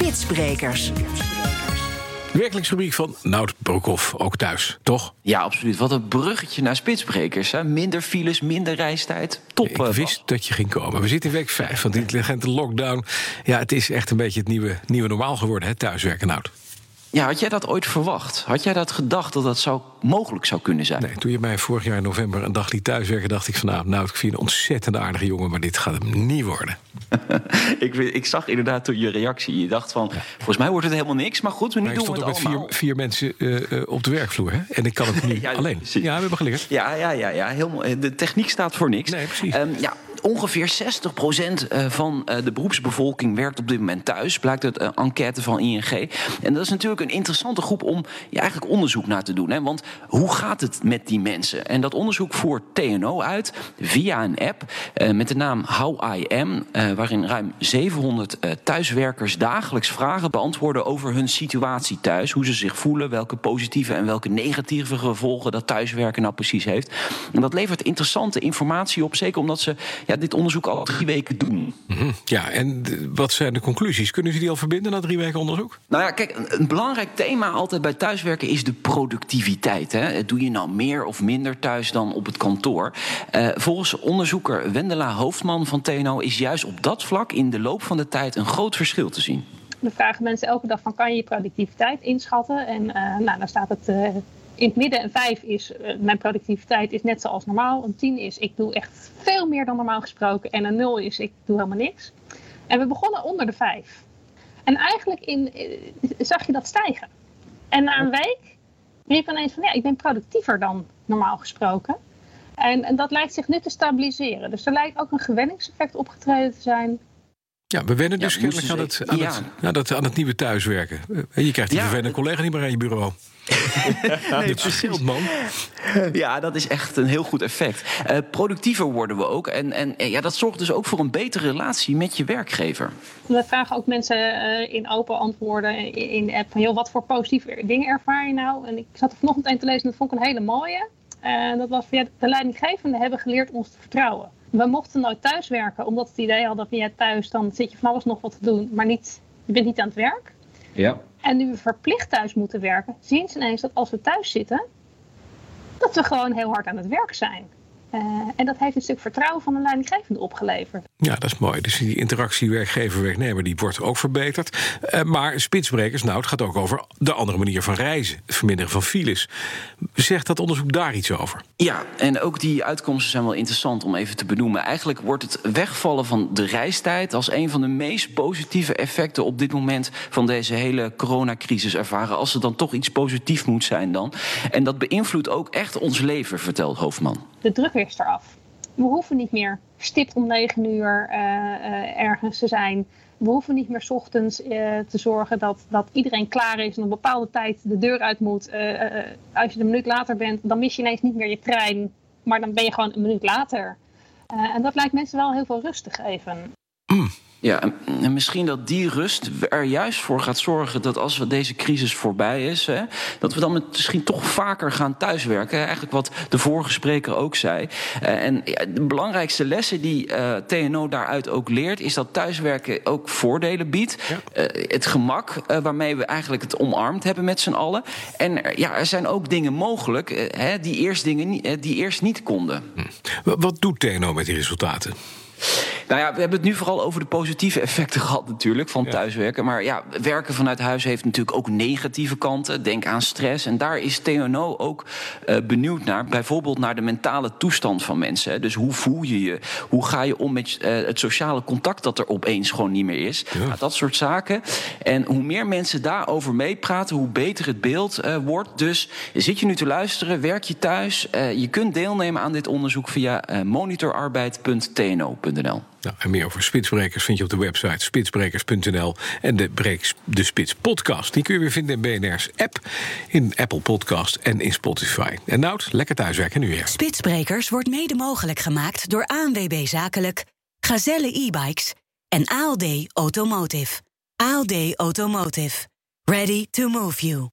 Spitsbrekers. De werkelijksrubriek van Nout Broekhoff, ook thuis, toch? Ja, absoluut. Wat een bruggetje naar Spitsbrekers. Hè? Minder files, minder reistijd. Top. Ik wist dat je ging komen. We zitten in week 5 van de intelligente lockdown. Ja, het is echt een beetje het nieuwe normaal geworden, hè, thuiswerken, Nout. Ja, had jij dat ooit verwacht? Had jij dat gedacht dat dat mogelijk zou kunnen zijn? Nee, toen je mij vorig jaar in november een dag liet thuiswerken, dacht ik van nou, ik vind je een ontzettend aardige jongen, maar dit gaat hem niet worden. Ik zag inderdaad toen je reactie. Je dacht van, volgens mij wordt het helemaal niks, maar goed, nu doen we het allemaal. Ik stond ook met vier mensen op de werkvloer, hè? En ik kan het nu alleen. Precies. Ja, we hebben geleerd. Ja, helemaal. De techniek stadat voor niks. Nee, precies. Ongeveer 60% van de beroepsbevolking werkt op dit moment thuis. Blijkt uit een enquête van ING. En dat is natuurlijk een interessante groep om eigenlijk onderzoek naar te doen. Hè? Want hoe gaat het met die mensen? En dat onderzoek voert TNO uit via een app met de naam How I Am, waarin ruim 700 thuiswerkers dagelijks vragen beantwoorden over hun situatie thuis. Hoe ze zich voelen, welke positieve en welke negatieve gevolgen dat thuiswerken nou precies heeft. En dat levert interessante informatie op, zeker omdat ze dit onderzoek al 3 weken doen. Mm-hmm. Ja, en wat zijn de conclusies? Kunnen ze die al verbinden na 3 weken onderzoek? Nou ja, kijk, een belangrijk thema altijd bij thuiswerken is de productiviteit. Hè. Doe je nou meer of minder thuis dan op het kantoor? Volgens onderzoeker Wendela Hoofdman van TNO is juist op dat vlak in de loop van de tijd een groot verschil te zien. We vragen mensen elke dag van, kan je je productiviteit inschatten? En dan staat het in het midden. Een 5 is, mijn productiviteit is net zoals normaal. Een 10 is, ik doe echt veel meer dan normaal gesproken. En een 0 is, ik doe helemaal niks. En we begonnen onder de 5. En eigenlijk zag je dat stijgen. En na een week riep ineens van, ik ben productiever dan normaal gesproken. En dat lijkt zich nu te stabiliseren. Dus er lijkt ook een gewenningseffect opgetreden te zijn. Ja, we wennen dus aan het nieuwe thuiswerken. Je krijgt die vervelende collega niet meer aan je bureau. Nee, precies, man. Ja, dat is echt een heel goed effect. Productiever worden we ook. En dat zorgt dus ook voor een betere relatie met je werkgever. We vragen ook mensen in open antwoorden in de app van, wat voor positieve dingen ervaar je nou? En ik zat er vanochtend een te lezen en dat vond ik een hele mooie. Dat was van, de leidinggevenden hebben geleerd ons te vertrouwen. We mochten nooit thuiswerken, omdat het idee hadden dat thuis, dan zit je van alles nog wat te doen, maar je bent niet aan het werk. Ja. En nu we verplicht thuis moeten werken, zien ze ineens dat als we thuis zitten, dat we gewoon heel hard aan het werk zijn. En dat heeft een stuk vertrouwen van de leidinggevende opgeleverd. Ja, dat is mooi. Dus die interactie werkgever-werknemer die wordt ook verbeterd. Maar Spitsbrekers, het gaat ook over de andere manier van reizen. Het verminderen van files. Zegt dat onderzoek daar iets over? Ja, en ook die uitkomsten zijn wel interessant om even te benoemen. Eigenlijk wordt het wegvallen van de reistijd als een van de meest positieve effecten op dit moment van deze hele coronacrisis ervaren. Als er dan toch iets positiefs moet zijn dan. En dat beïnvloedt ook echt ons leven, vertelt Hoofdman. De druk is eraf. We hoeven niet meer stipt om 9 uur ergens te zijn. We hoeven niet meer 's ochtends te zorgen dat iedereen klaar is en op een bepaalde tijd de deur uit moet. Als je een minuut later bent, dan mis je ineens niet meer je trein. Maar dan ben je gewoon een minuut later. En dat lijkt mensen wel heel veel rust te geven. Ja, en misschien dat die rust er juist voor gaat zorgen dat als deze crisis voorbij is, dat we dan misschien toch vaker gaan thuiswerken. Eigenlijk wat de vorige spreker ook zei. En de belangrijkste lessen die TNO daaruit ook leert, is dat thuiswerken ook voordelen biedt. Ja. Het gemak waarmee we eigenlijk het omarmd hebben met z'n allen. En er zijn ook dingen mogelijk die eerst niet konden. Wat doet TNO met die resultaten? Nou ja, we hebben het nu vooral over de positieve effecten gehad natuurlijk van thuiswerken. Maar werken vanuit huis heeft natuurlijk ook negatieve kanten. Denk aan stress. En daar is TNO ook benieuwd naar. Bijvoorbeeld naar de mentale toestand van mensen. Dus hoe voel je je? Hoe ga je om met het sociale contact dat er opeens gewoon niet meer is? Ja. Dat soort zaken. En hoe meer mensen daarover meepraten, hoe beter het beeld wordt. Dus zit je nu te luisteren, werk je thuis. Je kunt deelnemen aan dit onderzoek via monitorarbeid.tno.nl. Nou, en meer over Spitsbrekers vind je op de website spitsbrekers.nl. En de Spits podcast, die kun je weer vinden in BNR's app, in Apple Podcast en in Spotify. En Nout, lekker thuiswerken nu weer. Spitsbrekers wordt mede mogelijk gemaakt door ANWB Zakelijk, Gazelle e-bikes en ALD Automotive. ALD Automotive. Ready to move you.